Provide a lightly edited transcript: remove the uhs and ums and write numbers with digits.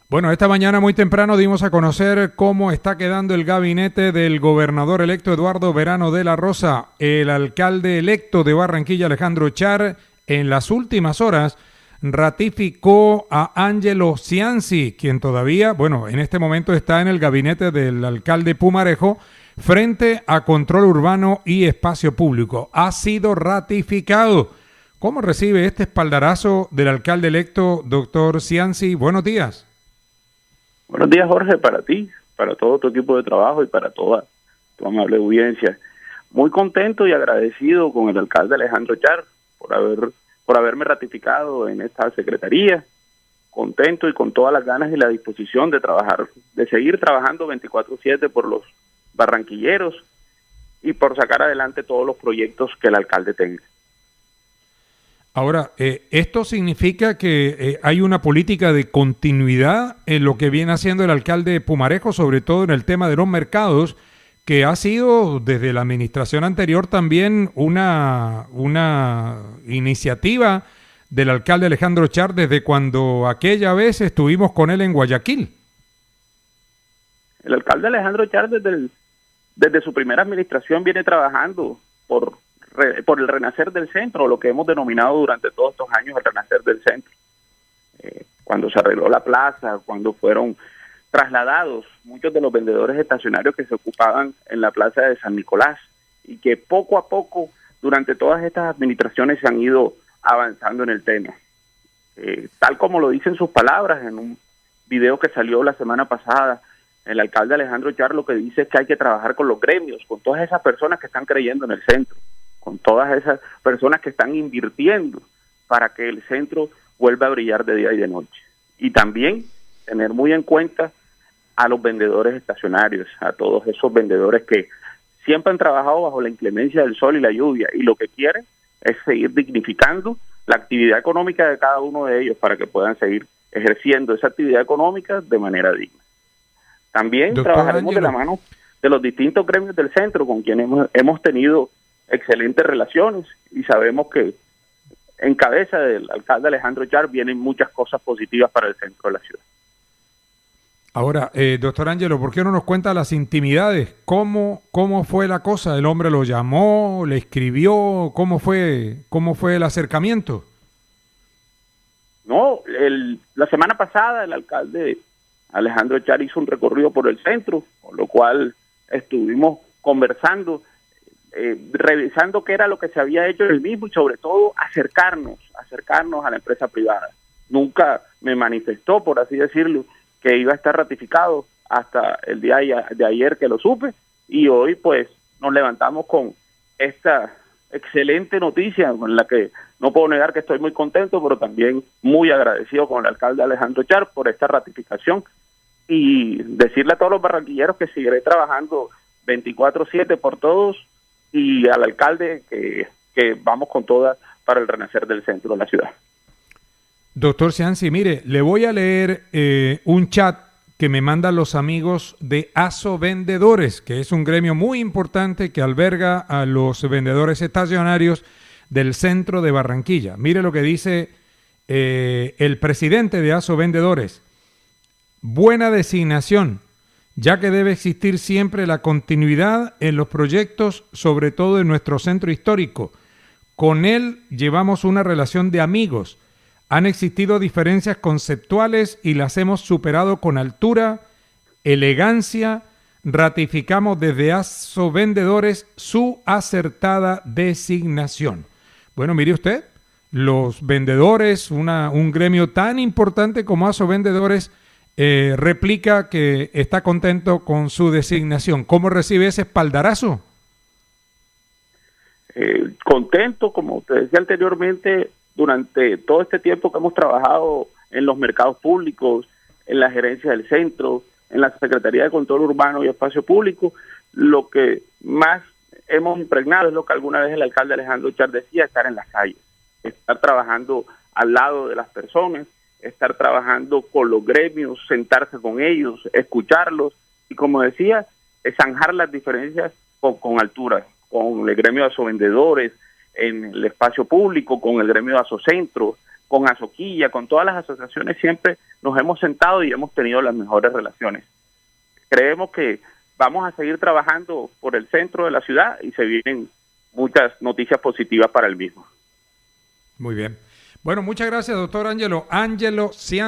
Bueno, esta mañana muy temprano dimos a conocer cómo está quedando el gabinete del gobernador electo Eduardo Verano de la Rosa. El alcalde electo de Barranquilla, Alejandro Char, en las últimas horas ratificó a Ángelo Cianci, quien todavía, bueno, en este momento está en el gabinete del alcalde Pumarejo, frente a Control Urbano y Espacio Público. Ha sido ratificado. ¿Cómo recibe este espaldarazo del alcalde electo, doctor Cianci? Buenos días. Buenos días, Jorge, para ti, para todo tu equipo de trabajo y para toda tu amable audiencia. Muy contento y agradecido con el alcalde Alejandro Char por haberme ratificado en esta secretaría. Contento y con todas las ganas y la disposición de trabajar, de seguir trabajando 24/7 por los barranquilleros y por sacar adelante todos los proyectos que el alcalde tenga. Ahora, ¿esto significa que hay una política de continuidad en lo que viene haciendo el alcalde Pumarejo, sobre todo en el tema de los mercados, que ha sido desde la administración anterior también una iniciativa del alcalde Alejandro Char desde cuando aquella vez estuvimos con él en Guayaquil? El alcalde Alejandro Char desde su primera administración viene trabajando por el renacer del centro, lo que hemos denominado durante todos estos años el renacer del centro. Cuando se arregló la plaza, cuando fueron trasladados muchos de los vendedores estacionarios que se ocupaban en la plaza de San Nicolás y que poco a poco durante todas estas administraciones se han ido avanzando en el tema. Tal como lo dicen sus palabras en un video que salió la semana pasada, el alcalde Alejandro Char lo que dice es que hay que trabajar con los gremios, con todas esas personas que están creyendo en el centro, con todas esas personas que están invirtiendo para que el centro vuelva a brillar de día y de noche. Y también tener muy en cuenta a los vendedores estacionarios, a todos esos vendedores que siempre han trabajado bajo la inclemencia del sol y la lluvia, y lo que quieren es seguir dignificando la actividad económica de cada uno de ellos para que puedan seguir ejerciendo esa actividad económica de manera digna. También trabajaremos de la mano de los distintos gremios del centro con quienes hemos tenido excelentes relaciones y sabemos que en cabeza del alcalde Alejandro Char vienen muchas cosas positivas para el centro de la ciudad. Ahora, doctor Ángelo, ¿por qué no nos cuenta las intimidades? ¿Cómo fue la cosa? ¿El hombre lo llamó, le escribió? ¿Cómo fue el acercamiento? No, la semana pasada el alcalde Alejandro Char hizo un recorrido por el centro, con lo cual estuvimos conversando, revisando qué era lo que se había hecho en el mismo y sobre todo acercarnos a la empresa privada. Nunca me manifestó, por así decirlo, que iba a estar ratificado hasta el día de ayer que lo supe, y hoy pues nos levantamos con esta excelente noticia con la que no puedo negar que estoy muy contento, pero también muy agradecido con el alcalde Alejandro Char por esta ratificación y decirle a todos los barranquilleros que seguiré trabajando 24/7 por todos y al alcalde que vamos con todas para el renacer del centro de la ciudad. Doctor Cianci, mire, le voy a leer un chat que me mandan los amigos de ASO Vendedores, que es un gremio muy importante que alberga a los vendedores estacionarios del centro de Barranquilla. Mire lo que dice el presidente de ASO Vendedores. Buena designación, ya que debe existir siempre la continuidad en los proyectos, sobre todo en nuestro centro histórico. Con él llevamos una relación de amigos. Han existido diferencias conceptuales y las hemos superado con altura, elegancia. Ratificamos desde ASO Vendedores su acertada designación. Bueno, mire usted, los vendedores, un gremio tan importante como ASO Vendedores, replica que está contento con su designación. ¿Cómo recibe ese espaldarazo? Contento, como te decía anteriormente, durante todo este tiempo que hemos trabajado en los mercados públicos, en la gerencia del centro, en la Secretaría de Control Urbano y Espacio Público, lo que más hemos impregnado es lo que alguna vez el alcalde Alejandro Char decía: estar en las calles, estar trabajando al lado de las personas, estar trabajando con los gremios, sentarse con ellos, escucharlos y, como decía, zanjar las diferencias con altura, con el gremio de ASO Vendedores, en el espacio público, con el gremio de ASO Centro, con Azoquilla, con todas las asociaciones, siempre nos hemos sentado y hemos tenido las mejores relaciones. Creemos que vamos a seguir trabajando por el centro de la ciudad y se vienen muchas noticias positivas para el mismo. Muy bien. Bueno, muchas gracias, doctor Ángelo. Ángelo Cian